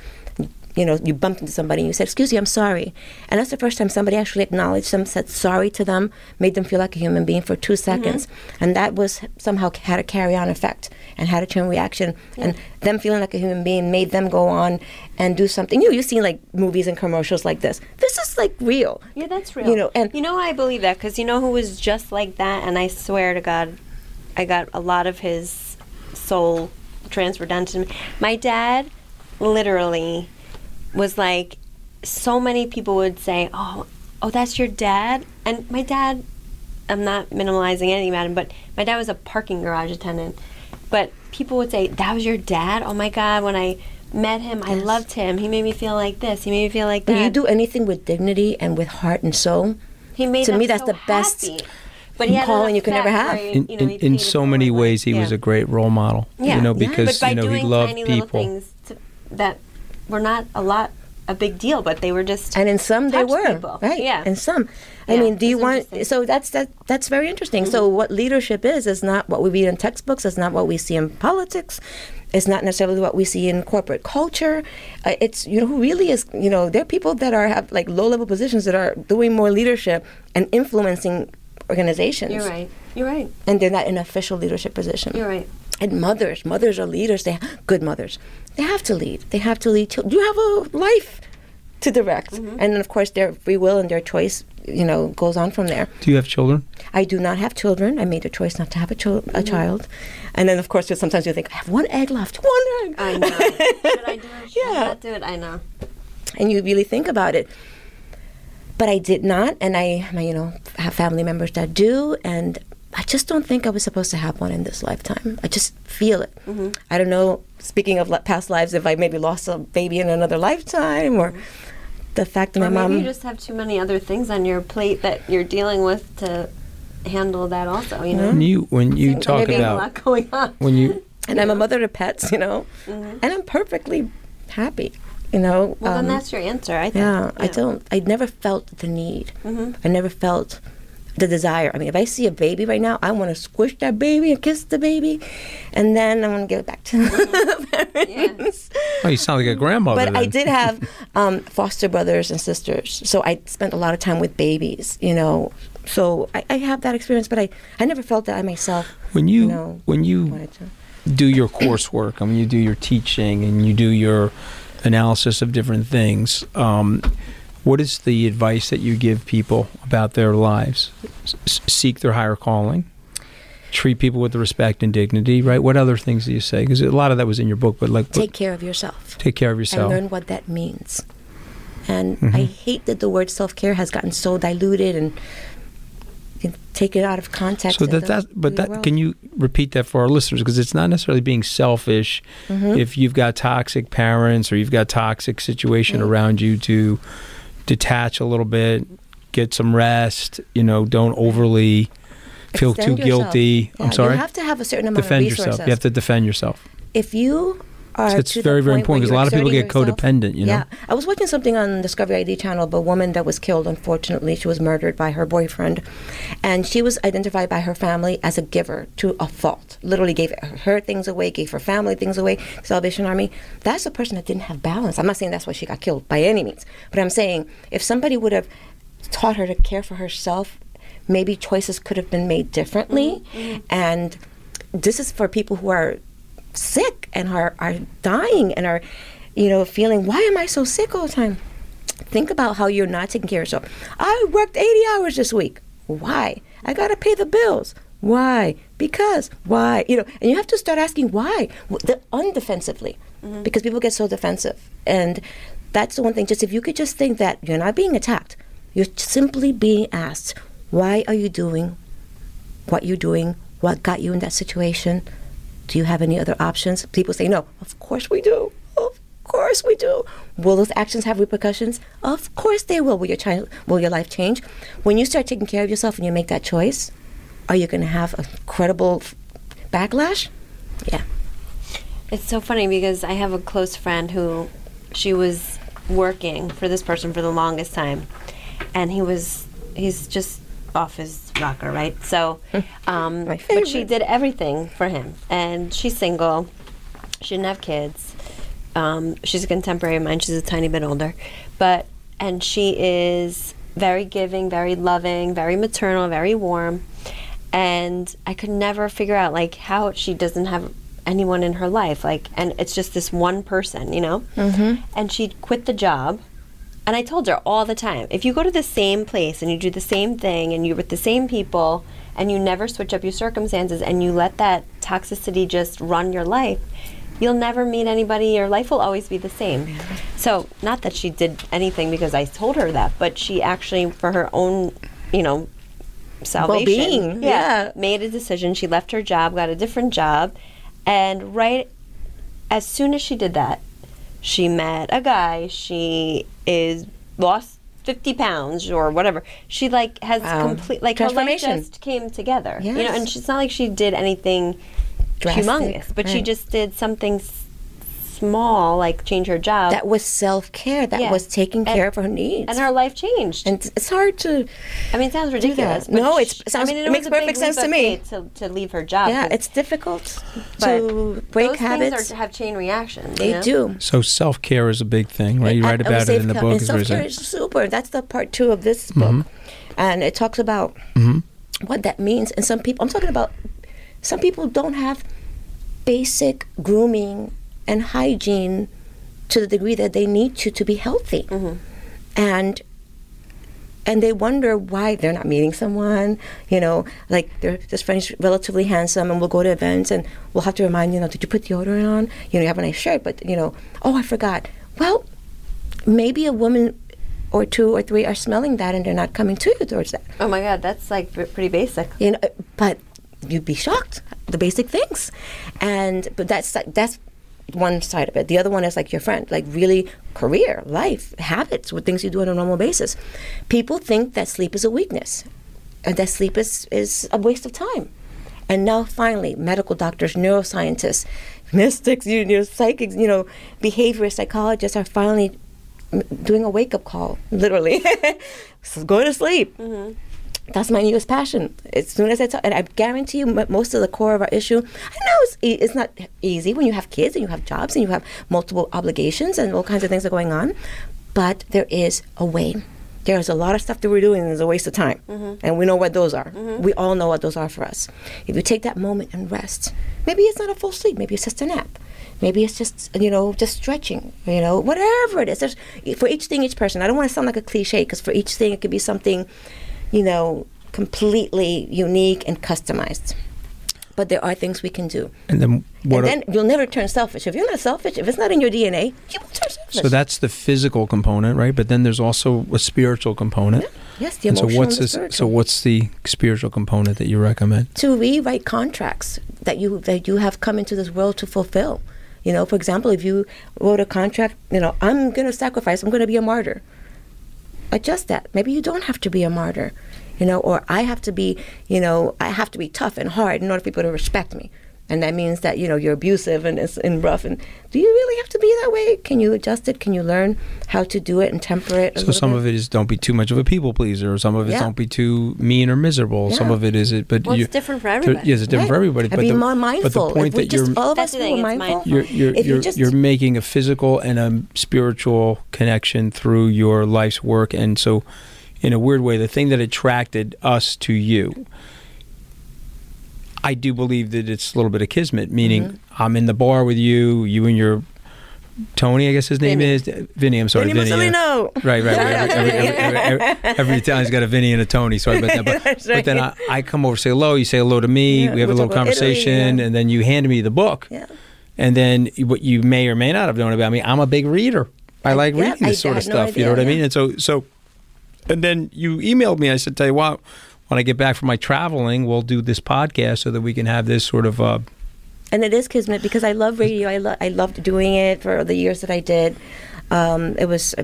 You bumped into somebody and you said, "Excuse me, I'm sorry," and that's the first time somebody actually acknowledged them, said sorry to them, made them feel like a human being for 2 seconds, and that was somehow had a carry-on effect and had a chain reaction, and them feeling like a human being made them go on and do something. You've seen like movies and commercials like this. This is like real. Yeah, that's real. And I believe that because you know who was just like that, and I swear to God, I got a lot of his soul transferred onto me. My dad, literally, was like, so many people would say, "Oh, that's your dad," and my dad. I'm not minimalizing anything about him, but my dad was a parking garage attendant. But people would say, "That was your dad? Oh my God! When I met him, I loved him. He made me feel like this. He made me feel like that." when you do anything with dignity and with heart and soul, He made to them me, that's so the best happy. But he had an calling you can ever effect have. where he, In, you know, he in paid it so many forward. ways, he was Yeah. a great role model. Yeah. Because but by he doing loved tiny little people. things that were not a big deal, but they were just and in some they touch were people. right. Yeah. In some, I Yeah, mean, do you it's want? interesting. So that's very interesting. So what leadership is not what we read in textbooks. It's not what we see in politics. It's not necessarily what we see in corporate culture. It's who really is. There are people that have like low level positions that are doing more leadership and influencing organizations. You're right. You're right. And they're not in an official leadership position. You're right. And mothers are leaders. Good mothers. They have to lead. They have to lead. You have a life to direct, and then of course their free will and their choice, goes on from there. Do you have children? I do not have children. I made a choice not to have a child, and then of course sometimes you think I have one egg left. One egg. I know. Should I do it? Should I Yeah. not do it? I know. And you really think about it. But I did not, and I have family members that do, and I just don't think I was supposed to have one in this lifetime. I just feel it. I don't know, speaking of past lives, if I maybe lost a baby in another lifetime, or the fact that my Or maybe mom... you just have too many other things on your plate that you're dealing with to handle that also, When you talk Maybe a about lot going on. when you And I'm a mother to pets, and I'm perfectly happy. you know. Well, then that's your answer, I think. Yeah, I never felt the need. I never felt the desire. I mean, if I see a baby right now, I want to squish that baby and kiss the baby, and then I want to give it back to the parents. Oh, you sound like a grandmother. But then. I did have foster brothers and sisters, so I spent a lot of time with babies, you know. So I have that experience, but I never felt that I myself, when you wanted to. do your coursework, I mean, you do your teaching and you do your analysis of different things. What is the advice that you give people about their lives? Seek their higher calling. Treat people with respect and dignity, right? What other things do you say? Because a lot of that was in your book, but like... Take care of yourself. Take care of yourself. And learn what that means. And I hate that the word self-care has gotten so diluted and taken out of context. So can you repeat that for our listeners? Because it's not necessarily being selfish if you've got toxic parents or you've got toxic situation around you to detach a little bit, get some rest, you know, don't overly feel Extend too yourself. guilty. Yeah, I'm sorry? You have to have a certain amount defend of resources. yourself. You have to defend yourself. If you are It's to the very, very point where important because a you're lot of people get exerting yourself- codependent, you know? Yeah. I was watching something on Discovery ID channel of a woman that was killed, unfortunately. She was murdered by her boyfriend. And she was identified by her family as a giver to a fault. Literally gave her things away, gave her family things away, Salvation Army. That's a person that didn't have balance. I'm not saying that's why she got killed by any means. But I'm saying if somebody would have taught her to care for herself, maybe choices could have been made differently. And this is for people who are sick and are dying and are, you know, feeling, why am I so sick all the time? Think about how you're not taking care of yourself. I worked 80 hours this week. Why? I got to pay the bills. Why? Because. Why? You know, and you have to start asking why, undefensively, because people get so defensive. And that's the one thing, just if you could just think that you're not being attacked, you're simply being asked, why are you doing what you're doing? What got you in that situation? Do you have any other options? People say, no, of course we do. Of course we do. Will those actions have repercussions? Of course they will. Will your life change? When you start taking care of yourself and you make that choice, are you going to have a credible backlash? Yeah. It's so funny because I have a close friend who, she was working for this person for the longest time. And he's just off his rocker, right? So, but she did everything for him. And she's single. She didn't have kids. She's a contemporary of mine. She's a tiny bit older. And she is very giving, very loving, very maternal, very warm. And I could never figure out, like, how she doesn't have anyone in her life. Like, and it's just this one person, you know? And she quit the job. And I told her all the time, if you go to the same place and you do the same thing and you're with the same people and you never switch up your circumstances and you let that toxicity just run your life, you'll never meet anybody. Your life will always be the same. So not that she did anything because I told her that, but she actually, for her own, you know, salvation, well-being, made a decision. She left her job, got a different job, and right as soon as she did that, she met a guy. She lost 50 pounds or whatever. She like has complete, like her life just came together. Yes. You know, and it's not like she did anything drastic, humongous, but she just did something small, like change her job. That was self-care. That was taking care of her needs. And her life changed. And it's hard to... I mean, it sounds ridiculous. But no, it makes perfect sense to me. To leave her job. Yeah, it's difficult to break habits. Those things have chain reactions. They do. So self-care is a big thing, right? You write about it in the book. And self-care is super. That's the part 2 of this book. And it talks about what that means. And some people, I'm talking about, some people don't have basic grooming and hygiene to the degree that they need to be healthy. And they wonder why they're not meeting someone, you know, like this friend's relatively handsome and we'll go to events and we'll have to remind, you know, did you put deodorant on? You know, you have a nice shirt, but, you know, oh, I forgot. Well, maybe a woman or 2 or 3 are smelling that and they're not coming to you towards that. Oh my God, that's like pretty basic. You know, but you'd be shocked, the basic things. But that's one side of it. The other one is like your friend, like really career, life, habits, with things you do on a normal basis. People think that sleep is a weakness and that sleep is a waste of time. And now finally, medical doctors, neuroscientists, mystics, psychics, behaviorist psychologists are finally doing a wake-up call, literally. So go to sleep. Mm-hmm. That's my newest passion. As soon as and I guarantee you, most of the core of our issue, I know it's not easy when you have kids and you have jobs and you have multiple obligations and all kinds of things are going on, but there is a way. There's a lot of stuff that we're doing that's a waste of time, and we know what those are. We all know what those are for us. If you take that moment and rest, maybe it's not a full sleep, maybe it's just a nap. Maybe it's just, just stretching, whatever it is. There's, for each thing, each person. I don't want to sound like a cliche, because for each thing, it could be something, completely unique and customized. But there are things we can do. And then you'll never turn selfish. If you're not selfish, if it's not in your DNA, you won't turn selfish. So that's the physical component, right? But then there's also a spiritual component. Yeah. Yes, the emotional and the spiritual. So what's the spiritual component that you recommend? To rewrite contracts that you have come into this world to fulfill. For example, if you wrote a contract, I'm going to sacrifice, I'm going to be a martyr. Adjust that. Maybe you don't have to be a martyr, or I have to be, I have to be tough and hard in order for people to respect me. And that means that, you're abusive and rough. And do you really have to be that way? Can you adjust it? Can you learn how to do it and temper it? So some of it is don't be too much of a people pleaser, or some of it don't be too mean or miserable. Yeah. Some of it is but it's different for everybody. Yes, it's different for everybody. And be more mindful. But the point that all of us are mindful. You're making a physical and a spiritual connection through your life's work, and so in a weird way, the thing that attracted us to you, I do believe that it's a little bit of kismet, meaning I'm in the bar with you and your Tony, I guess his name is Vinny. I'm sorry, Vinny. Mussolino. Right. Every time he's got a Vinny and a Tony. Sorry about that. But then I come over, say hello. You say hello to me. We have a little conversation, and then you hand me the book. Yeah. And then what you may or may not have known about me, I'm a big reader. I like reading this sort of stuff. You know what I mean? And so, and then you emailed me. I said, tell you what. When I get back from my traveling, we'll do this podcast so that we can have this sort of... And it is kismet, because I love radio. I loved doing it for the years that I did. It was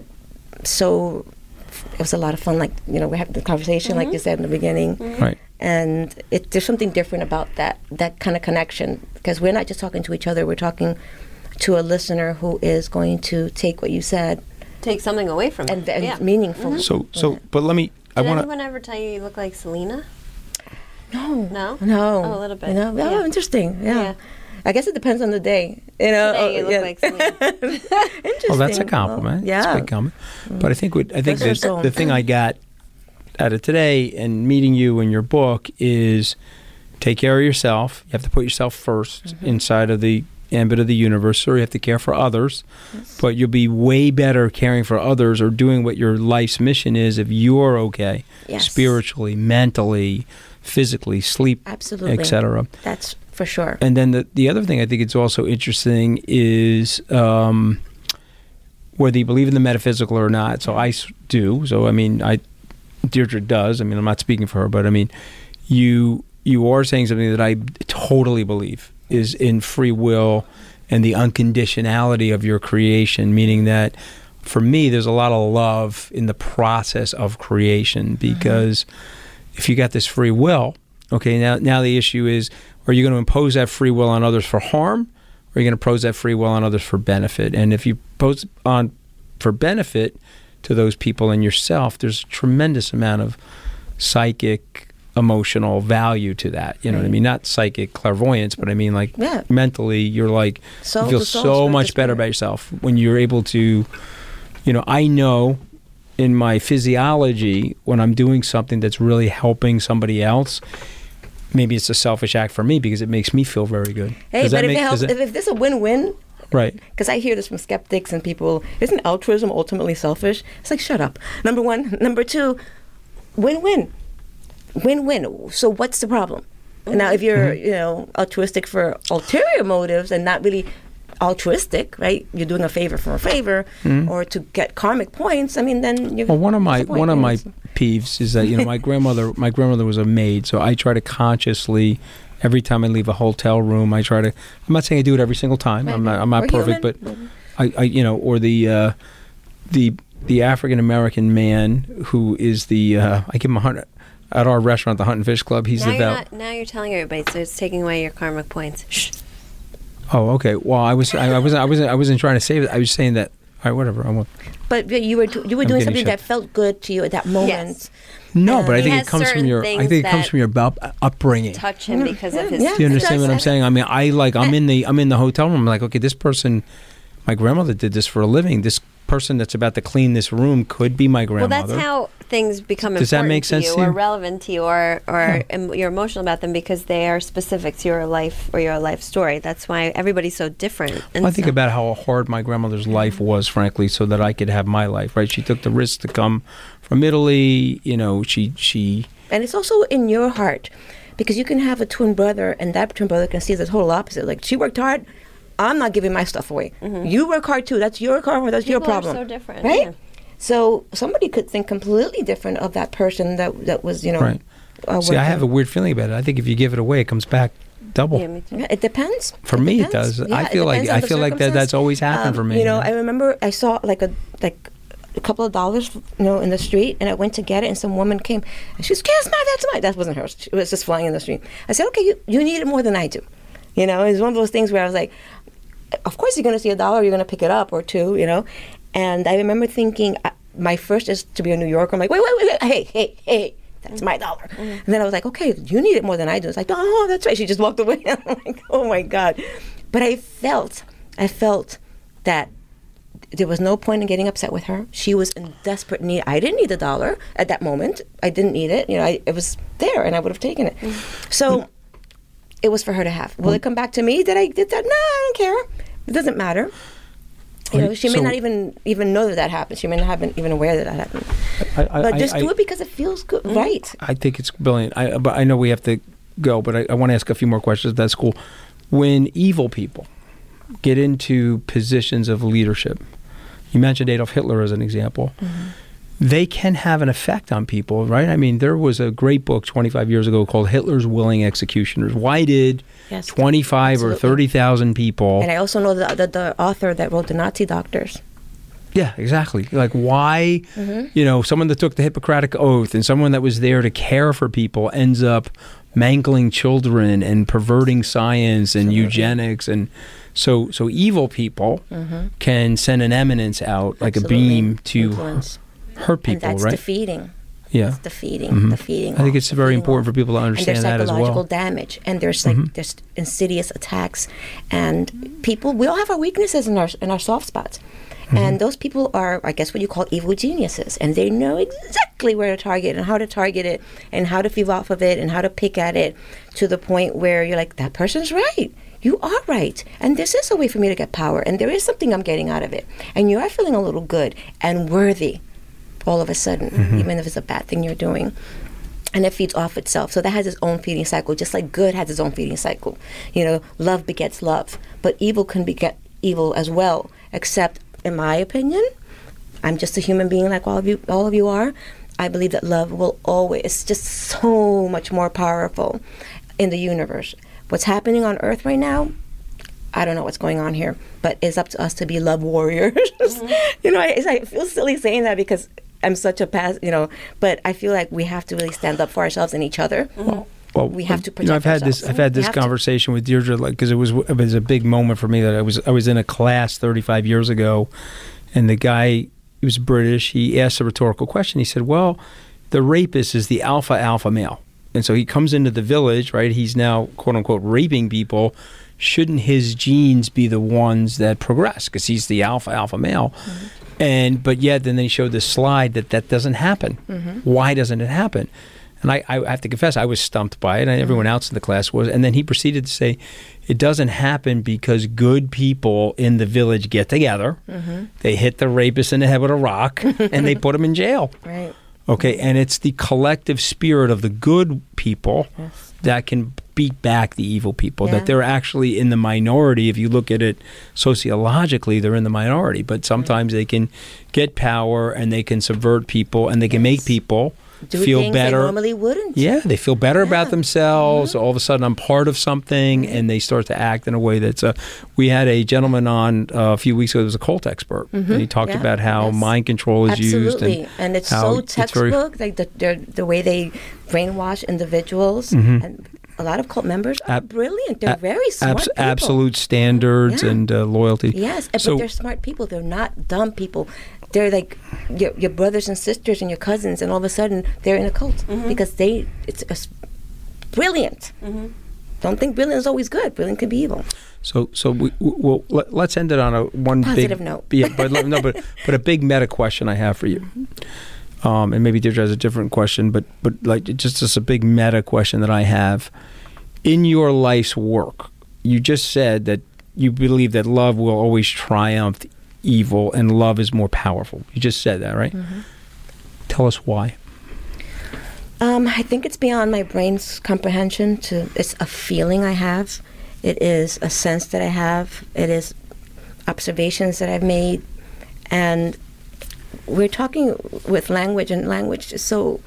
a lot of fun. Like, we had the conversation, like you said in the beginning. Right. And there's something different about that kind of connection, because we're not just talking to each other. We're talking to a listener who is going to take what you said. Take something away from it. And meaningful. So, but let me... Did anyone ever tell you look like Selena? No. Oh, a little bit. Oh, interesting. Yeah. I guess it depends on the day. Today you look like Selena. Interesting. Well, that's a compliment. Yeah. That's a big compliment. But I think the thing I got out of today and meeting you and your book is take care of yourself. You have to put yourself first inside of the ambit of the universe, or you have to care for others, but you'll be way better caring for others or doing what your life's mission is if you're okay, spiritually, mentally, physically, sleep, absolutely, etc. That's for sure. And then the other thing I think it's also interesting is whether you believe in the metaphysical or not. So I do. So I mean, Deirdre does. I mean, I'm not speaking for her, but I mean, you are saying something that I totally believe is in free will and the unconditionality of your creation, meaning that for me, there's a lot of love in the process of creation, because if you got this free will, okay, now the issue is, are you going to impose that free will on others for harm, or are you going to impose that free will on others for benefit? And if you impose on for benefit to those people and yourself, there's a tremendous amount of psychic, emotional value to that. You know what I mean? Not psychic clairvoyance, but I mean like mentally, you're like, you feel so much better about yourself when you're able to, I know in my physiology when I'm doing something that's really helping somebody else, maybe it's a selfish act for me because it makes me feel very good. Hey, but if this is a win-win, right? Because I hear this from skeptics and people, isn't altruism ultimately selfish? It's like, shut up. Number one. Number two, win-win. Win-win. So what's the problem? Now, if you're, altruistic for ulterior motives and not really altruistic, right? You're doing a favor for a favor, or to get karmic points. I mean, then you. Well, one of my peeves is that my grandmother was a maid, so I try to consciously, every time I leave a hotel room, I try to. I'm not saying I do it every single time. I'm not perfect, but or the African American man who is I give him at our restaurant, the Hunt and Fish Club. He's Now you're telling everybody, so it's taking away your karmic points. Shh. Oh, okay. Well, I wasn't trying to say it. I was saying that. All right, whatever. I won't. But you were doing something that felt good to you at that moment. Yes. No, but I think He it has comes from your. certain I think it things comes from your upbringing. Touch him because of his. Yeah. Do you understand what I'm saying? I mean, I'm in the hotel room. I'm like, okay, this person, my grandmother did this for a living. This person that's about to clean this room could be my Well, grandmother. that's how things become Does that important make to sense you to you? or relevant to you or you're emotional about them because they are specific to your life or your life story. That's why everybody's so different. And I think so- about how hard my grandmother's life was, frankly, so that I could have my life, right? She took the risk to come from Italy. You know, she And it's also in your heart, because you can have a twin brother, and that twin brother can see the total opposite. Like, she worked hard. I'm not giving my stuff away. You work hard too. That's your karma. That's your People are problem. so different, right? yeah. So somebody could think completely different of that person that was, you know. right. See, I have a weird feeling about it. I think if you give it away, it comes back double. Yeah, me too. Yeah, it depends. For me, it does. Yeah, I it feel like depends on the that that's circumstance. always happened for me. You know, I remember I saw like a couple of dollars, you know, in the street, and I went to get it, and some woman came, and she was, that's mine. That wasn't hers. It was just flying in the street. I said, okay, you need it more than I do. You know, it's one of those things where I was like, of course you're going to see $1, you're going to pick it up, or two, you know. And I remember thinking, my first is to be a New Yorker. I'm like, wait, hey, that's my dollar. And then I was like, okay, you need it more than I do. It's like, oh, that's right. She just walked away. I'm like, oh my God. But I felt that there was no point in getting upset with her. She was in desperate need. I didn't need $1 at that moment. I didn't need it. You know, it was there, and I would have taken it. So it was for her to have. Will it come back to me that I did that? No, I don't care. It doesn't matter. You know, she may not even know that happened. She may not have been even aware that happened. But just do it because it feels good, right? I think it's brilliant. But I know we have to go, but I want to ask a few more questions. That's cool. When evil people get into positions of leadership, you mentioned Adolf Hitler as an example, they can have an effect on people, right? I mean, there was a great book 25 years ago called Hitler's Willing Executioners. Why did 25 or 30,000 people... And I also know the author that wrote the Nazi Doctors. Yeah, exactly. Like, why, you know, someone that took the Hippocratic Oath and someone that was there to care for people ends up mangling children and perverting science and eugenics. And so evil people can send an eminence out, like a beam, to hurt people, and that's right? defeating. Yeah. It's defeating. I think it's very important for people to understand that as well. And there's psychological damage, and there's there's insidious attacks, and people, we all have our weaknesses and our soft spots. And those people are, I guess, what you call evil geniuses, and they know exactly where to target and how to target it and how to feed off of it and how to pick at it to the point where you're like, that person's right. You are right. And this is a way for me to get power, and there is something I'm getting out of it. And you are feeling a little good and worthy all of a sudden, even if it's a bad thing you're doing. And it feeds off itself. So that has its own feeding cycle, just like good has its own feeding cycle. You know, love begets love, but evil can beget evil as well, except in my opinion, I'm just a human being like all of you are. I believe that love will always, it's just so much more powerful in the universe. What's happening on Earth right now, I don't know what's going on here, but it's up to us to be love warriors. You know, I feel silly saying that because I'm such a but I feel like we have to really stand up for ourselves and each other. Well, we have to protect ourselves. I've had this conversation with Deirdre, like, because it was a big moment for me that I was in a class 35 years ago, and the guy, he was British. He asked a rhetorical question. He said, "Well, the rapist is the alpha male, and so he comes into the village, right? He's now quote unquote raping people. Shouldn't his genes be the ones that progress because he's the alpha male?" But yet then they showed this slide that doesn't happen. Why doesn't it happen? And I have to confess, I was stumped by it, and everyone else in the class was. And then he proceeded to say, it doesn't happen because good people in the village get together, they hit the rapist in the head with a rock, and they put him in jail. Right. Okay, and it's the collective spirit of the good people that can beat back the evil people, that they're actually in the minority. If you look at it sociologically, they're in the minority. But sometimes they can get power, and they can subvert people, and they can make people do feel things better. they normally wouldn't. Yeah, they feel better about themselves. Mm-hmm. All of a sudden, I'm part of something, and they start to act in a way that's. We had a gentleman on a few weeks ago who was a cult expert, and he talked about how mind control is used. And it's how so textbook, like the way they brainwash individuals. And a lot of cult members are brilliant. They're very smart people. Absolute standards and loyalty. Yes, but they're smart people. They're not dumb people. They're like your brothers and sisters and your cousins, and all of a sudden they're in a cult because it's brilliant. Don't think brilliant is always good. Brilliant can be evil. So we'll let's end it on one positive big note. Yeah, but a big meta question I have for you, and maybe Deirdre has a different question, but like just a big meta question that I have in your life's work. You just said that you believe that love will always triumph evil, and love is more powerful. You just said that, right? Tell us why. I think it's beyond my brain's comprehension. It's a feeling I have. It is a sense that I have. It is observations that I've made. And we're talking with language, and language is so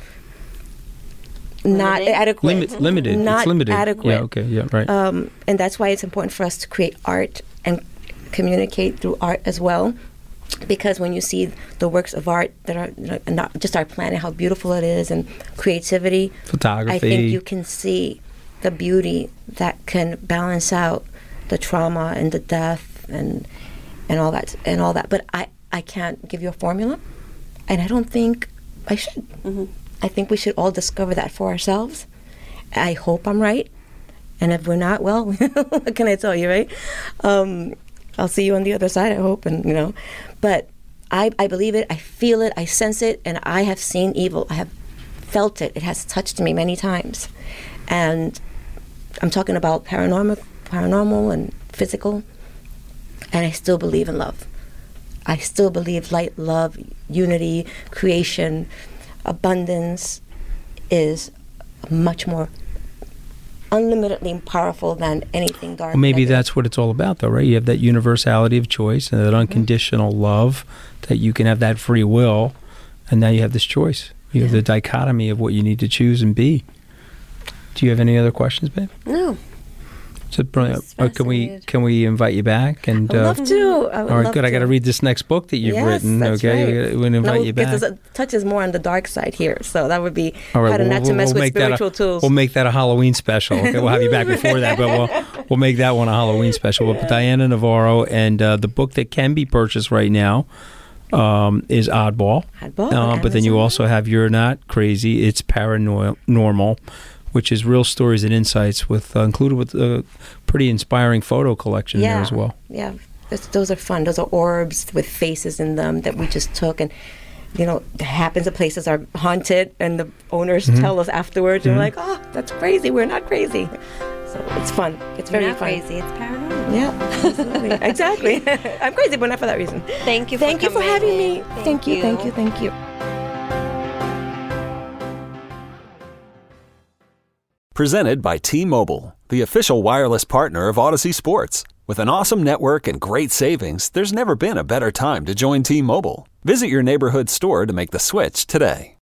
not adequate. Limited. Not it's limited. adequate. Yeah, okay, yeah, right. And that's why it's important for us to create art and communicate through art as well. Because when you see the works of art that are not just our planet, how beautiful it is, and creativity, photography, I think you can see the beauty that can balance out the trauma and the death and all that. But I can't give you a formula, and I don't think I should. I think we should all discover that for ourselves. I hope I'm right, and if we're not, well, what can I tell you, right? I'll see you on the other side, I hope, and but I believe it, I feel it, I sense it, and I have seen evil. I have felt it. It has touched me many times. And I'm talking about paranormal and physical, and I still believe in love. I still believe light, love, unity, creation, abundance is much more unlimitedly powerful than anything dark. Well, maybe that's what it's all about, though, right? You have that universality of choice and that unconditional love, that you can have that free will, and now you have this choice. You have the dichotomy of what you need to choose and be. Do you have any other questions, babe? No. So, can we invite you back? And I'd love to. All right, good. I got to read this next book that you've written. That's okay, right. We're going to invite you back. It touches more on the dark side here, so that would be all right, how not to mess with spiritual tools. We'll make that a Halloween special. Okay, we'll have you back before that, but we'll make that one a Halloween special. But Diana Navarro, and the book that can be purchased right now is Oddball. But then you also have You're Not Crazy. It's Paranormal, which is real stories and insights included with a pretty inspiring photo collection there as well. Yeah, those are fun. Those are orbs with faces in them that we just took. And, it happens that places are haunted, and the owners tell us afterwards, and we're like, oh, that's crazy. We're not crazy. So it's fun. It's very fun. Crazy. It's paranormal. Yeah, absolutely. Exactly. I'm crazy, but not for that reason. Thank you for Thank you for having me. Thank you. Thank you. Presented by T-Mobile, the official wireless partner of Odyssey Sports. With an awesome network and great savings, there's never been a better time to join T-Mobile. Visit your neighborhood store to make the switch today.